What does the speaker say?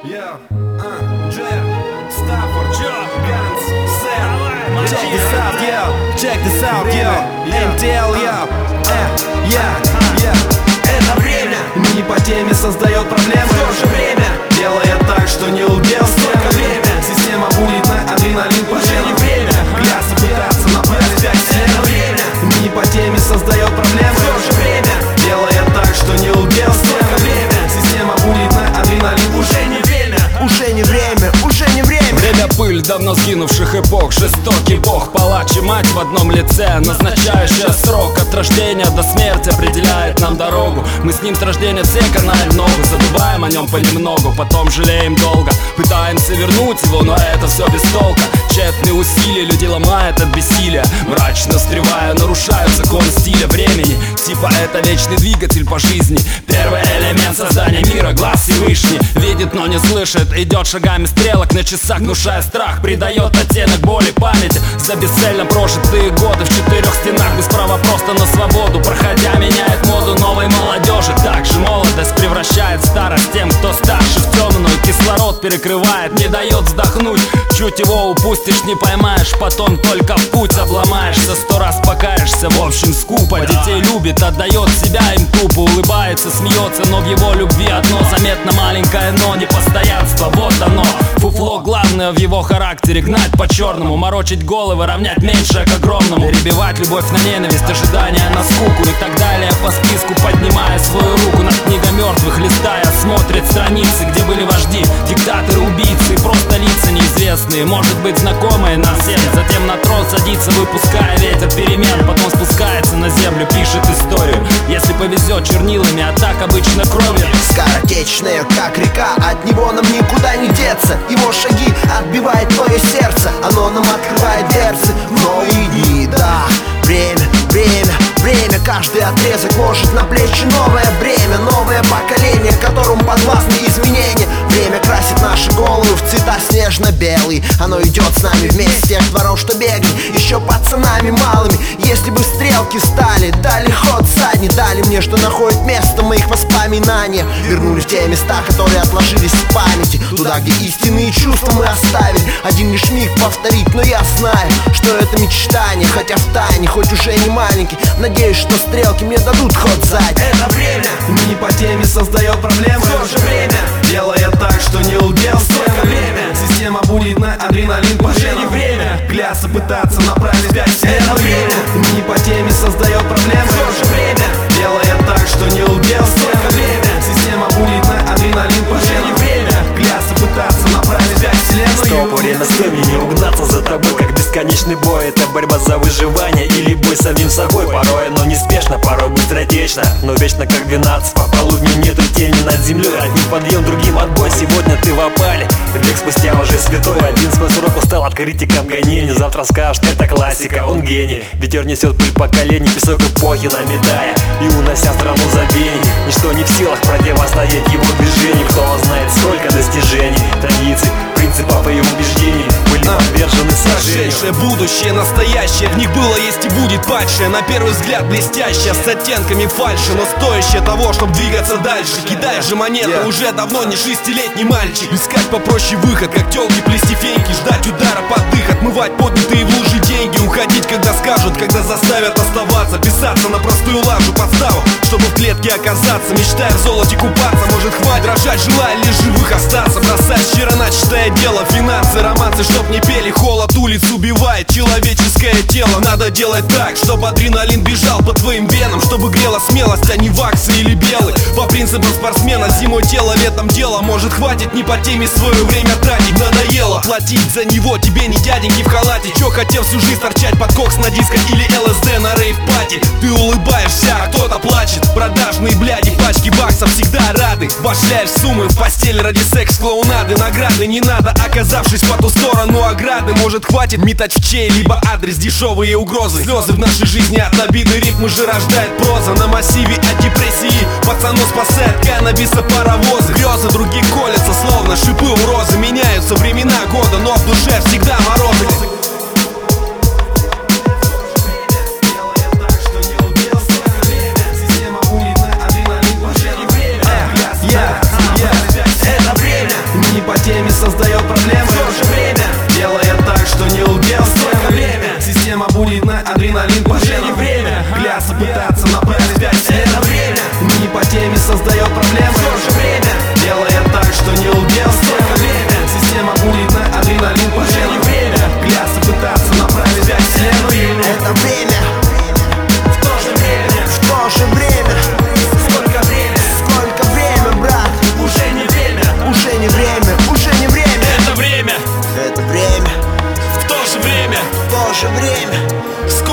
Check this out, yo. Check this out, yo. NTL, yo. Это время не по теме создает проблемы, в то же время делая так, что не удел. Сколько время Система будет на адреналин уже не пожалуй. время Клясться пытаться направить как Это время не по теме создает проблемы, в то же время делая так, что не удел. Сколько время Система будет на адреналин уже не время Уже не время, уже не время. Время пыль давно сгинувших эпох. Жестокий бог, палач и мать в одном лице, назначающая срок от рождения до смерти определяет нам дорогу. Мы с ним с рождения все канаем ногу, забываем о нем понемногу, потом жалеем долго. Пытаемся вернуть его, но это все без толка. Тщетные усилия людей ломает от бессилия. Мрачно встревая, нарушают закон стиля времени. Типа это вечный двигатель по жизни. Первый элемент создания мира, глаз Всевышний. Видит, но не слышит, идет шагами стрелок на часах, внушая страх, придает оттенок боли памяти за бесцельно прожитые годы в четырех стенах, без права просто на свободу. Проходя, меняет моду новой молодежи. Также молодость превращает старость тем, кто старше, в темную. Кислород перекрывает, не дает вздохнуть. Чуть его упустишь, не поймаешь, потом только в путь обломаешься. 100 раз покаешься, в общем скупо. Детей любит, отдает себя им тупо. Улыбается, смеется, но в его любви одно заметно маленькое но. Непостоянство, вот оно. Фуфло главное в его характере. Гнать по черному, морочить головы, равнять меньшее к огромному. Перебивать любовь на ненависть, ожидания на скуку и так далее по списку, поднимая свою руку над книгой мертвых, листая, смотрит страницы, где были вожди, диктаторы, убийцы и просто лица неизвестные, может быть знакомые нам всем. Затем на трон садится, выпуская ветер перемен, потом спускается на землю, пишет историю. Если повезет чернилами, а так обычно кровью. Скоротечная, как река, от него нам никуда не деться. Его шаги отбивает твое сердце, оно нам открывает дверцы в новые дни. Да, время, время, время. Каждый отрезок ложит на плечи новое бремя. Новое поколение, которому подвластны изменения. Время красит наши головы в цвета снежно-белый. Оно идет с нами вместе тех дворов, что бегали еще пацанами малыми. Если бы стрелки стали, дали ход задний, дали мне, что находит место в моих воспоминаниях. Вернули в те места, которые отложились в памяти, туда, где истинные чувства мы оставили. Один лишь миг повторить, но я знаю, что это мечтание, хотя в тайне, хоть уже не маленький. Надеюсь, что стрелки мне дадут ход сзади. Это время не по теме создает проблемы, в то же время делая так, что не удел. Сколько время Система будет на адреналин уже не время клясться пытаться направить пять. Это время не по теме создает проблемы, в то же время делая так, что не удел. Сколько время Система будет на адреналин уже не время клясться пытаться направить пять. Стоп, время, стой, мне не угнаться за тобой, как бесконечный бой. Это борьба за выживание или бой с самим собой. Порой оно неспешно, порой быстротечно, но вечно как 12 пополудни нету тени над землей. Одним подъем, другим отбой, сегодня ты в опале. Век спустя уже святой, один свой срок устал от критиков гонений. Завтра скажут, это классика, он гений. Ветер несет пыль поколений, песок эпохи наметая и унося страну забвений. Ничто не в силах противостоять его движению. Кто знает, сколько достижений, традиций, принципов и убеждений были подвержены сожжению. Прошедшее, будущее, настоящее, в них было, есть и будет падшее. На первый взгляд блестящее, с оттенками фальши, но стоящее того, чтобы двигаться дальше. Кидаешь же монеты, уже давно не 6-летний мальчик. Искать попроще выход, как тёлки плести феньки, ждать удара под дых, отмывать поднятые в лужи деньги. Уходить, когда скажут, когда заставят оставаться, писаться на простую лажу подставу, чтобы в клетке оказаться. Мечтая в золоте купаться, может хватит рожать, желая лишь живых остаться. Бросать вчера начатое дело, финансы, романсы, чтоб не пели. Холод улиц убивает человеческое тело. Надо делать так, чтобы адреналин бежал по твоим венам, чтобы грела смелость, а не ваксы или белый. По принципам спортсмена, зимой тело, летом дело. Может хватит не по теме свое время тратить, надоело платить за него тебе не дяденьки в халате. Чё хотел всю жизнь торчать под кокс на диско или ЛСД на рейв-пати? Ты улыбаешься, а кто-то плачет. Продажные бляди, пачки баксов всегда рады. Башляешь суммы в постель ради секс-клоунады. Награды не надо, оказавшись по ту сторону ограды. Может хватит метать в чей либо адрес дешевые угрозы. Слезы в нашей жизни от обиды, ритмы же рождает проза. На массиве от депрессии пацану спасает каннабиса паровозы. Грезы других колятся, словно шипы у розы. Меняются времена года, но в душе всегда морозы. время